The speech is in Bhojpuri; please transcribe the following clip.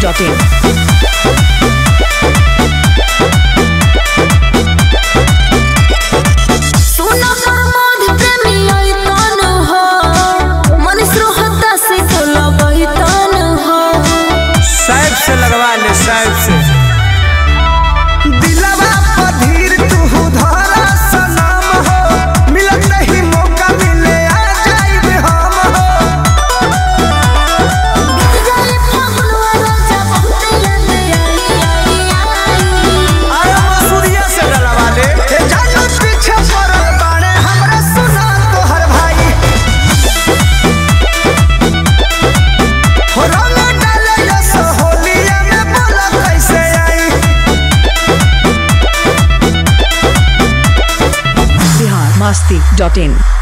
masti.in. से लगवा ले साइड से दिलवा पधीर तू धारा सनम हो मिलत नहीं मौका मिले आ जाइब हम हो जाई फगुनवा राजा बहुत याद आया मसूरिया से डलवा ले ए जानो पीछे पड़ल बाड़े हमरा सुना तोहर भाई हो रंग डाले सो masti.in.